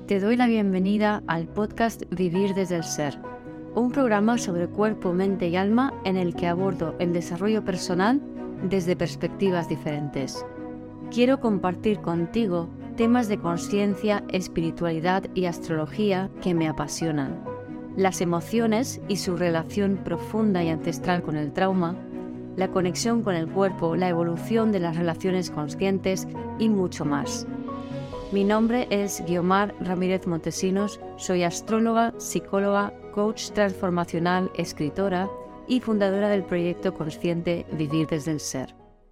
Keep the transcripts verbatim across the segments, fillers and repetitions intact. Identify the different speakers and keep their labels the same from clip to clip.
Speaker 1: Te doy la bienvenida al podcast Vivir desde el Ser, un programa sobre cuerpo, mente y alma en el que abordo el desarrollo personal desde perspectivas diferentes. Quiero compartir contigo temas de conciencia, espiritualidad y astrología que me apasionan, las emociones y su relación profunda y ancestral con el trauma, la conexión con el cuerpo, la evolución de las relaciones conscientes y mucho más. Mi nombre es Guiomar Ramírez Montesinos, soy astróloga, psicóloga, coach transformacional, escritora y fundadora del proyecto consciente Vivir desde el Ser.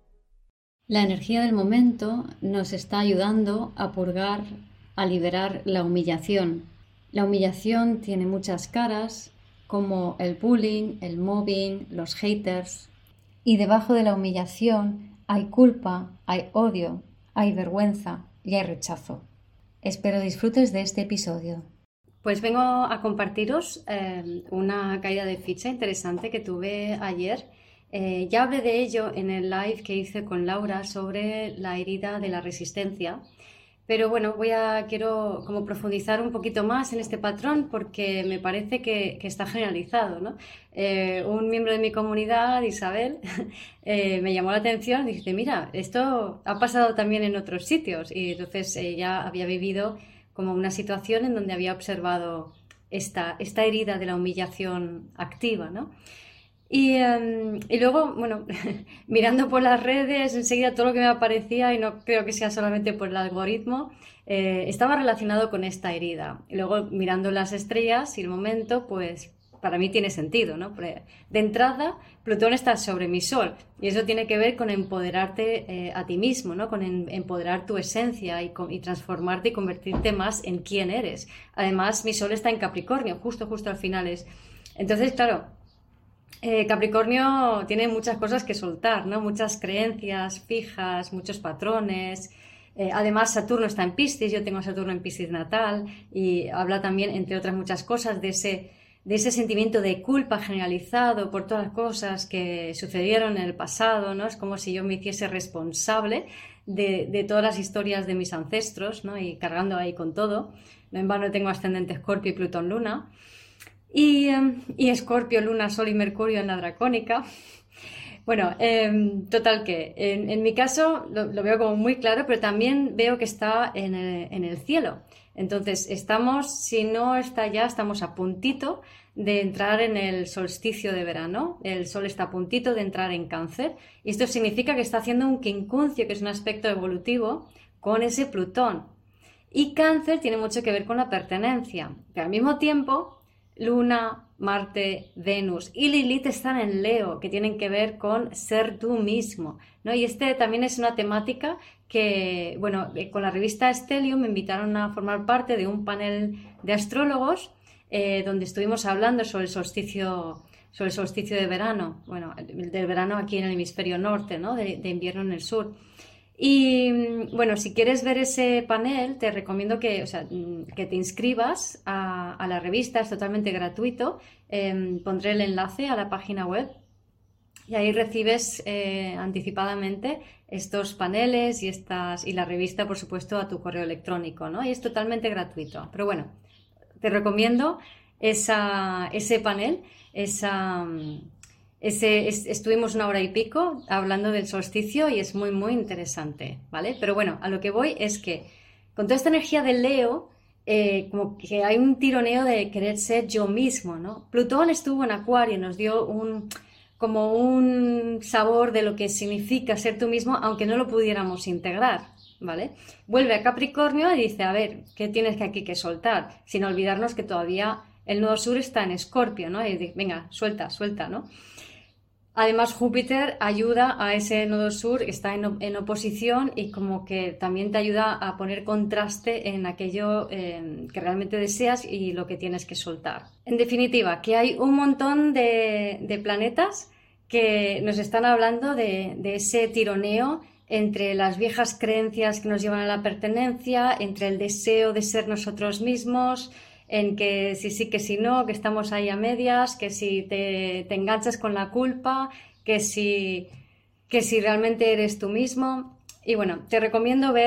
Speaker 1: La energía del momento nos está ayudando a purgar, a liberar la humillación. La humillación tiene muchas caras, como el bullying, el mobbing, los haters. Y debajo de la humillación hay culpa, hay odio, hay vergüenza y hay rechazo. Espero disfrutes de este episodio.
Speaker 2: Pues vengo a compartiros eh, una caída de ficha interesante que tuve ayer. Eh, ya hablé de ello en el live que hice con Laura sobre la herida de la resistencia. Pero bueno, voy a, quiero como profundizar un poquito más en este patrón porque me parece que, que está generalizado, ¿no? Eh, un miembro de mi comunidad, Isabel, eh, me llamó la atención y dice, mira, esto ha pasado también en otros sitios. Y entonces ella había vivido como una situación en donde había observado esta, esta herida de la humillación activa, ¿no? Y, um, y luego, bueno, mirando por las redes, enseguida todo lo que me aparecía, y no creo que sea solamente por el algoritmo, eh, estaba relacionado con esta herida. Y luego, mirando las estrellas y el momento, pues para mí tiene sentido, ¿no? Porque de entrada, Plutón está sobre mi Sol, y eso tiene que ver con empoderarte eh, a ti mismo, ¿no? Con en, empoderar tu esencia y, con, y transformarte y convertirte más en quién eres. Además, mi Sol está en Capricornio, justo, justo al final es. Entonces, claro, Eh, Capricornio tiene muchas cosas que soltar, ¿no? Muchas creencias fijas, muchos patrones. Eh, además, Saturno está en Piscis, yo tengo Saturno en Piscis natal y habla también, entre otras muchas cosas, de ese, de ese sentimiento de culpa generalizado por todas las cosas que sucedieron en el pasado, ¿no? Es como si yo me hiciese responsable de, de todas las historias de mis ancestros, ¿no? Y cargando ahí con todo. No en vano tengo ascendente Escorpio y Plutón Luna. Y, y Escorpio, Luna, Sol y Mercurio en la dracónica. Bueno, eh, total que en, en mi caso lo, lo veo como muy claro, pero también veo que está en el, en el cielo. Entonces estamos, si no está ya, estamos a puntito de entrar en el solsticio de verano. El Sol está a puntito de entrar en Cáncer. Y esto significa que está haciendo un quincuncio, que es un aspecto evolutivo, con ese Plutón. Y Cáncer tiene mucho que ver con la pertenencia. Pero al mismo tiempo, Luna, Marte, Venus y Lilith están en Leo, que tienen que ver con ser tú mismo, ¿no? Y este también es una temática que, bueno, con la revista Stellium me invitaron a formar parte de un panel de astrólogos eh, donde estuvimos hablando sobre el solsticio, sobre el solsticio de verano, bueno, del verano aquí en el hemisferio norte, ¿no? De, de invierno en el sur. Y bueno, si quieres ver ese panel, te recomiendo que, o sea, que te inscribas a, a la revista, es totalmente gratuito. Eh, pondré el enlace a la página web y ahí recibes eh, anticipadamente estos paneles y, estas, y la revista, por supuesto, a tu correo electrónico, ¿no? Y es totalmente gratuito. Pero bueno, te recomiendo esa, ese panel, esa... Ese, es, estuvimos una hora y pico hablando del solsticio y es muy, muy interesante, ¿vale? Pero bueno, a lo que voy es que con toda esta energía de Leo, eh, como que hay un tironeo de querer ser yo mismo, ¿no? Plutón estuvo en Acuario y nos dio un, como un sabor de lo que significa ser tú mismo, aunque no lo pudiéramos integrar, ¿vale? Vuelve a Capricornio y dice, a ver, ¿qué tienes que aquí que soltar? Sin olvidarnos que todavía el nodo sur está en Escorpio, ¿no? Y dice, venga, suelta, suelta, ¿no? Además, Júpiter ayuda a ese nodo sur, está en, en oposición y como que también te ayuda a poner contraste en aquello eh, que realmente deseas y lo que tienes que soltar. En definitiva, que hay un montón de, de planetas que nos están hablando de, de ese tironeo entre las viejas creencias que nos llevan a la pertenencia, entre el deseo de ser nosotros mismos, en que si sí, que si no, que estamos ahí a medias, que si te, te enganchas con la culpa, que si, que si realmente eres tú mismo. Y bueno, te recomiendo ver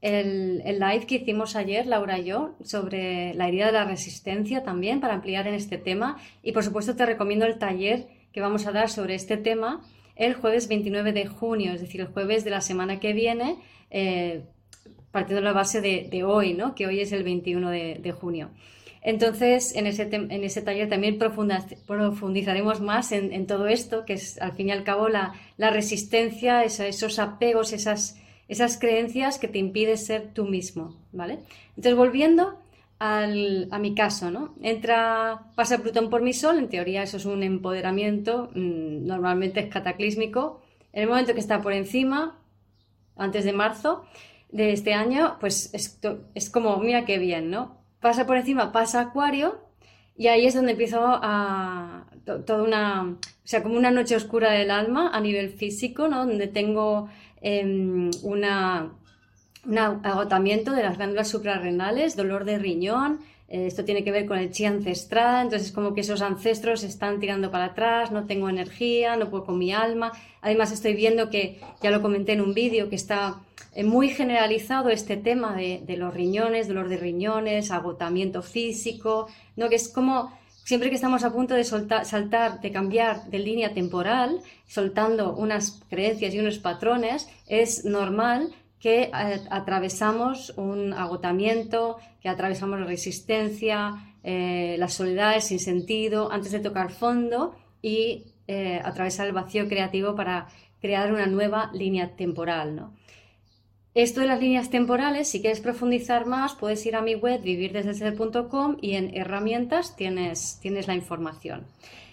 Speaker 2: el, el live que hicimos ayer, Laura y yo, sobre la herida de la resistencia también, para ampliar en este tema. Y por supuesto te recomiendo el taller que vamos a dar sobre este tema el jueves veintinueve de junio, es decir, el jueves de la semana que viene, eh, partiendo de la base de, de hoy, ¿no? Que hoy es el veintiuno de, de junio. Entonces, en ese, en ese taller también profundizaremos más en, en todo esto, que es al fin y al cabo la, la resistencia, esa, esos apegos, esas... esas creencias que te impiden ser tú mismo, ¿vale? Entonces, volviendo al, a mi caso, ¿no? Entra, pasa Plutón por mi Sol, en teoría eso es un empoderamiento, mmm, normalmente es cataclísmico. En el momento que está por encima, antes de marzo de este año, pues esto, es como, mira qué bien, ¿no? Pasa por encima, pasa Acuario, y ahí es donde empiezo a... To, toda una... O sea, como una noche oscura del alma a nivel físico, ¿no? Donde tengo... Eh, una, un agotamiento de las glándulas suprarrenales, dolor de riñón, eh, esto tiene que ver con el chi ancestral, entonces es como que esos ancestros están tirando para atrás, no tengo energía, no puedo con mi alma. Además estoy viendo que, ya lo comenté en un vídeo, que está eh, muy generalizado este tema de, de los riñones, dolor de riñones, agotamiento físico, ¿no? Que es como... Siempre que estamos a punto de soltar, saltar, de cambiar de línea temporal, soltando unas creencias y unos patrones, es normal que eh, atravesamos un agotamiento, que atravesamos la resistencia, eh, las soledades sin sentido, antes de tocar fondo y eh, atravesar el vacío creativo para crear una nueva línea temporal, ¿no? Esto de las líneas temporales, si quieres profundizar más, puedes ir a mi web vivir desde el ser punto com y en herramientas tienes, tienes la información.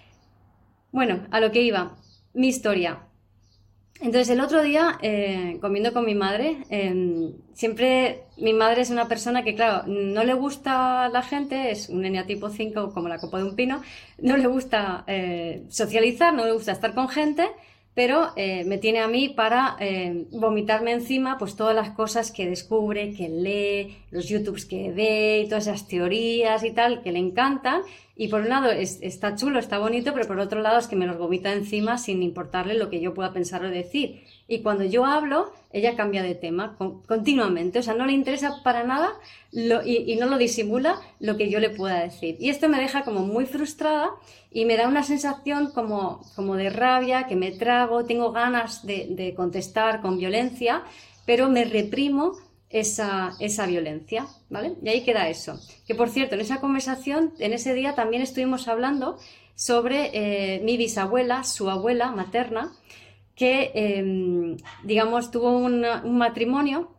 Speaker 2: Bueno, a lo que iba, mi historia. Entonces, el otro día, eh, comiendo con mi madre, eh, siempre mi madre es una persona que, claro, no le gusta la gente, es un eneatipo cinco como la copa de un pino, no le gusta eh, socializar, no le gusta estar con gente, pero eh, me tiene a mí para eh, vomitarme encima pues todas las cosas que descubre, que lee, los YouTubes que ve, y todas esas teorías y tal, que le encantan. Y por un lado es, está chulo, está bonito, pero por otro lado es que me los vomita encima sin importarle lo que yo pueda pensar o decir. Y cuando yo hablo, ella cambia de tema con, continuamente, o sea, no le interesa para nada lo, y, y no lo disimula lo que yo le pueda decir. Y esto me deja como muy frustrada y me da una sensación como, como de rabia, que me trago, tengo ganas de, de contestar con violencia, pero me reprimo esa, esa violencia, ¿vale? Y ahí queda eso. Que por cierto, en esa conversación, en ese día también estuvimos hablando sobre eh, mi bisabuela, su abuela materna, que, eh, digamos, tuvo una, un matrimonio,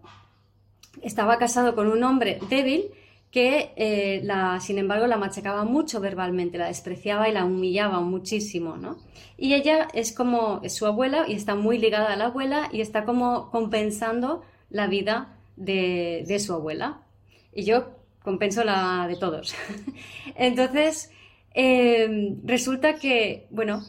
Speaker 2: estaba casado con un hombre débil que, eh, la, sin embargo, la machacaba mucho verbalmente, la despreciaba y la humillaba muchísimo, ¿no? Y ella es como es su abuela y está muy ligada a la abuela y está como compensando la vida de, de su abuela. Y yo compenso la de todos. Entonces, eh, resulta que, bueno...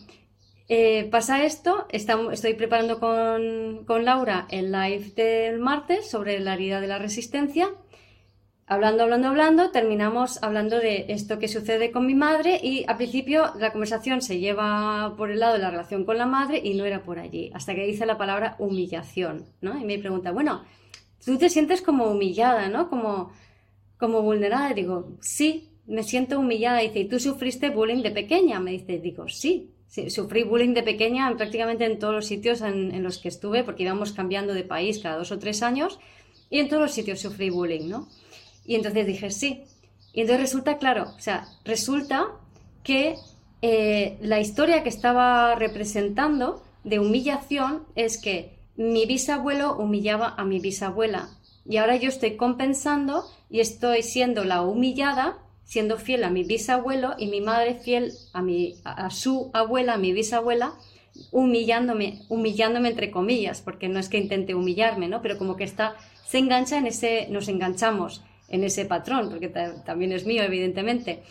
Speaker 2: Eh, pasa esto, estamos, estoy preparando con, con Laura el live del martes sobre la herida de la resistencia. Hablando, hablando, hablando, terminamos hablando de esto que sucede con mi madre y al principio la conversación se lleva por el lado de la relación con la madre y no era por allí, hasta que dice la palabra humillación, ¿no? Y me pregunta, bueno, tú te sientes como humillada, ¿no? Como, como vulnerada. Y digo, sí, me siento humillada. Y dice, ¿y tú sufriste bullying de pequeña? Me dice, digo, sí. Sí, sufrí bullying de pequeña en prácticamente en todos los sitios en, en los que estuve, porque íbamos cambiando de país cada dos o tres años, y en todos los sitios sufrí bullying, ¿no? Y entonces dije, sí. Y entonces resulta, claro, o sea, resulta que eh, la historia que estaba representando de humillación es que mi bisabuelo humillaba a mi bisabuela, y ahora yo estoy compensando y estoy siendo la humillada, siendo fiel a mi bisabuelo y mi madre fiel a, mi, a su abuela, a mi bisabuela, humillándome, humillándome entre comillas, porque no es que intente humillarme, ¿no? Pero como que está, se engancha en ese, nos enganchamos en ese patrón, porque también es mío, evidentemente.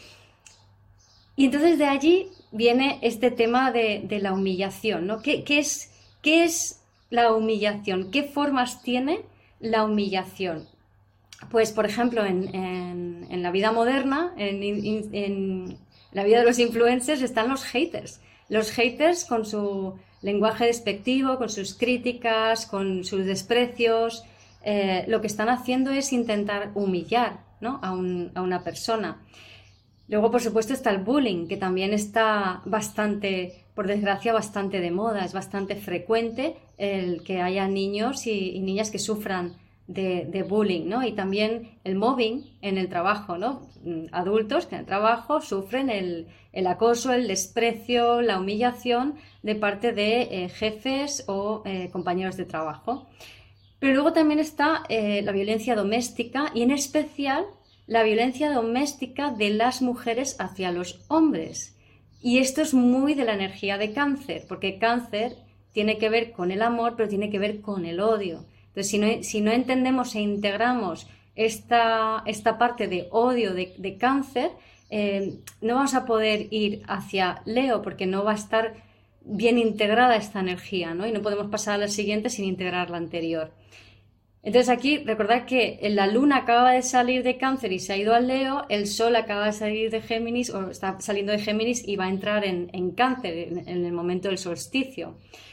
Speaker 2: Y entonces de allí viene este tema de, de la humillación, ¿no? ¿Qué, qué es, qué es la humillación? ¿Qué formas tiene la humillación? Pues, por ejemplo, en, en, en la vida moderna, en, en, en la vida de los influencers, están los haters. Los haters con su lenguaje despectivo, con sus críticas, con sus desprecios, eh, lo que están haciendo es intentar humillar, ¿no? a, un, a una persona. Luego, por supuesto, está el bullying, que también está bastante, por desgracia, bastante de moda. Es bastante frecuente el que haya niños y, y niñas que sufran de, de bullying, ¿no? Y también el mobbing en el trabajo, ¿no? Adultos que en el trabajo sufren el, el acoso, el desprecio, la humillación de parte de eh, jefes o eh, compañeros de trabajo. Pero luego también está eh, la violencia doméstica y en especial la violencia doméstica de las mujeres hacia los hombres. Y esto es muy de la energía de Cáncer, porque Cáncer tiene que ver con el amor, pero tiene que ver con el odio. Entonces, si no, si no entendemos e integramos esta, esta parte de odio de, de Cáncer, eh, no vamos a poder ir hacia Leo, porque no va a estar bien integrada esta energía, ¿no? Y no podemos pasar a la siguiente sin integrar la anterior. Entonces aquí recordad que la luna acaba de salir de Cáncer y se ha ido al Leo, el sol acaba de salir de Géminis o está saliendo de Géminis y va a entrar en, en Cáncer en, en el momento del solsticio.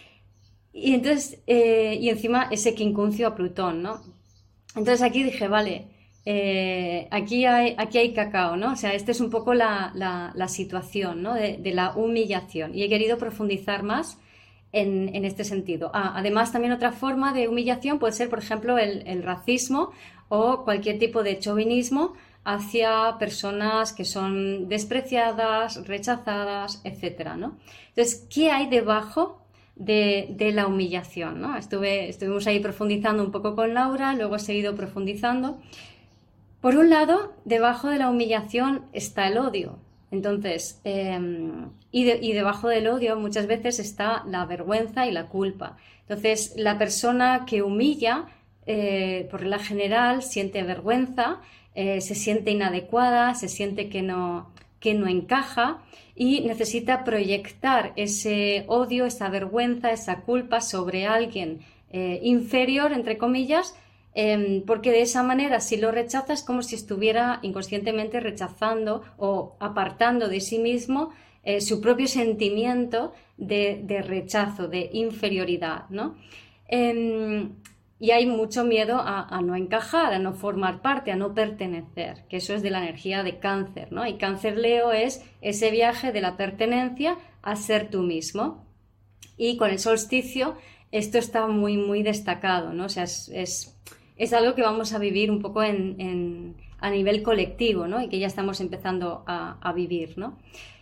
Speaker 2: Y entonces, eh, y encima ese quincuncio a Plutón, ¿no? Entonces aquí dije, vale, eh, aquí, hay, aquí hay cacao, ¿no? O sea, esta es un poco la, la, la situación, ¿no? De, de la humillación. Y he querido profundizar más En, en este sentido. Ah, además, también otra forma de humillación puede ser, por ejemplo, el, el racismo o cualquier tipo de chauvinismo hacia personas que son despreciadas, rechazadas, etcétera, ¿no? Entonces, ¿qué hay debajo de, de la humillación, ¿no? Estuve, estuvimos ahí profundizando un poco con Laura, luego he seguido profundizando. Por un lado, debajo de la humillación está el odio. Entonces, eh, y, de, y debajo del odio muchas veces está la vergüenza y la culpa. Entonces, la persona que humilla, eh, por regla general, siente vergüenza, eh, se siente inadecuada, se siente que no, que no encaja y necesita proyectar ese odio, esa vergüenza, esa culpa sobre alguien eh, inferior, entre comillas, Eh, porque de esa manera, si lo rechaza, es como si estuviera inconscientemente rechazando o apartando de sí mismo eh, su propio sentimiento de, de rechazo, de inferioridad, ¿no? Eh, y hay mucho miedo a, a no encajar, a no formar parte, a no pertenecer, que eso es de la energía de Cáncer, ¿no? Y Cáncer Leo es ese viaje de la pertenencia a ser tú mismo. Y con el solsticio esto está muy, muy destacado, ¿no? O sea, es... es Es algo que vamos a vivir un poco en, en, a nivel colectivo, ¿no? Y que ya estamos empezando a, a vivir, ¿no?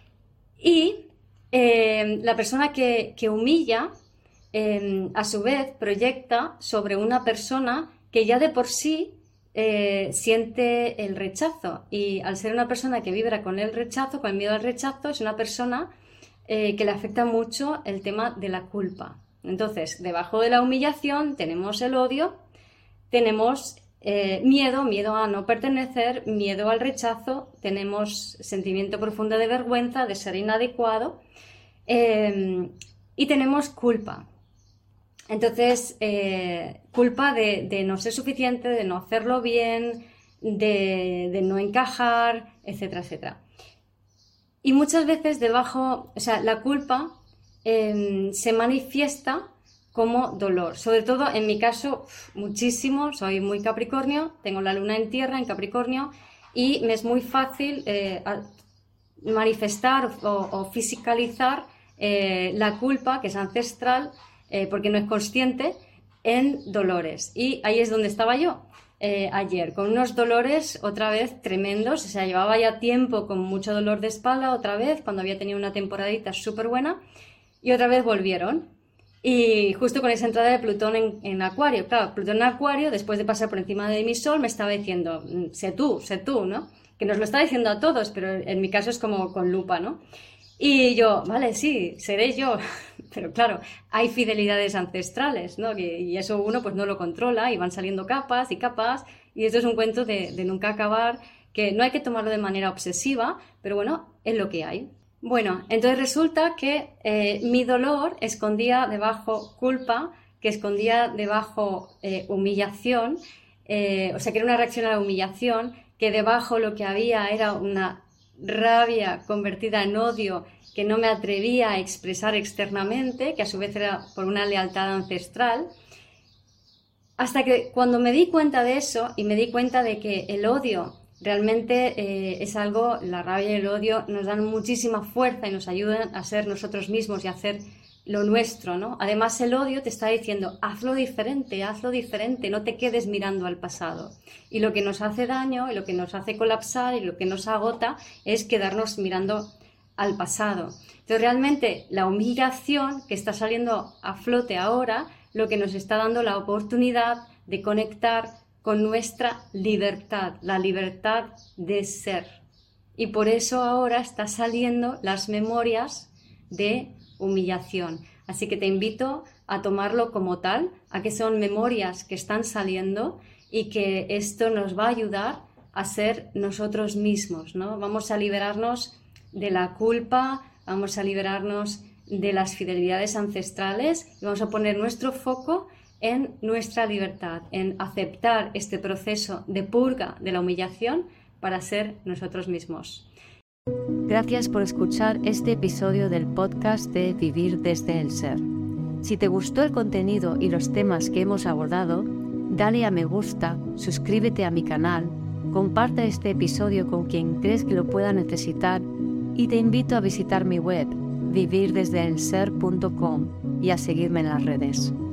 Speaker 2: Y eh, la persona que, que humilla, eh, a su vez, proyecta sobre una persona que ya de por sí eh, siente el rechazo. Y al ser una persona que vibra con el rechazo, con el miedo al rechazo, es una persona eh, que le afecta mucho el tema de la culpa. Entonces, debajo de la humillación tenemos el odio. Tenemos eh, miedo, miedo a no pertenecer, miedo al rechazo, tenemos sentimiento profundo de vergüenza, de ser inadecuado eh, y tenemos culpa. Entonces, eh, culpa de, de no ser suficiente, de no hacerlo bien, de, de no encajar, etcétera, etcétera. Y muchas veces debajo, o sea, la culpa eh, se manifiesta como dolor, sobre todo en mi caso muchísimo, soy muy Capricornio, tengo la luna en tierra en Capricornio y me es muy fácil eh, manifestar o, o fisicalizar eh, la culpa, que es ancestral, eh, porque no es consciente, en dolores. Y ahí es donde estaba yo eh, ayer, con unos dolores otra vez tremendos, o sea, llevaba ya tiempo con mucho dolor de espalda otra vez, cuando había tenido una temporadita súper buena, y otra vez volvieron. Y justo con esa entrada de Plutón en, en Acuario, claro, Plutón en Acuario, después de pasar por encima de mi Sol, me estaba diciendo, sé tú, sé tú, ¿no? Que nos lo está diciendo a todos, pero en mi caso es como con lupa, ¿no? Y yo, vale, sí, seré yo, pero claro, hay fidelidades ancestrales, ¿no? Que, y eso uno pues no lo controla y van saliendo capas y capas, y esto es un cuento de, de nunca acabar, que no hay que tomarlo de manera obsesiva, pero bueno, es lo que hay. Bueno, entonces resulta que eh, mi dolor escondía debajo culpa, que escondía debajo eh, humillación, eh, o sea que era una reacción a la humillación, que debajo lo que había era una rabia convertida en odio que no me atrevía a expresar externamente, que a su vez era por una lealtad ancestral. hasta que cuando me di cuenta de eso y me di cuenta de que el odio realmente eh, es algo, la rabia y el odio nos dan muchísima fuerza y nos ayudan a ser nosotros mismos y a hacer lo nuestro, ¿no? Además, el odio te está diciendo, hazlo diferente, hazlo diferente, no te quedes mirando al pasado. Y lo que nos hace daño, y lo que nos hace colapsar, y lo que nos agota, es quedarnos mirando al pasado. Entonces, realmente, la humillación que está saliendo a flote ahora, lo que nos está dando la oportunidad de conectar con nuestra libertad, la libertad de ser. Y por eso ahora están saliendo las memorias de humillación. Así que te invito a tomarlo como tal, a que son memorias que están saliendo y que esto nos va a ayudar a ser nosotros mismos, ¿no? Vamos a liberarnos de la culpa, vamos a liberarnos de las fidelidades ancestrales y vamos a poner nuestro foco en nuestra libertad, en aceptar este proceso de purga de la humillación para ser nosotros mismos.
Speaker 1: Gracias por escuchar este episodio del podcast de Vivir desde el Ser. Si te gustó el contenido y los temas que hemos abordado, dale a me gusta, suscríbete a mi canal, comparte este episodio con quien crees que lo pueda necesitar y te invito a visitar mi web vivir desde el ser punto com y a seguirme en las redes.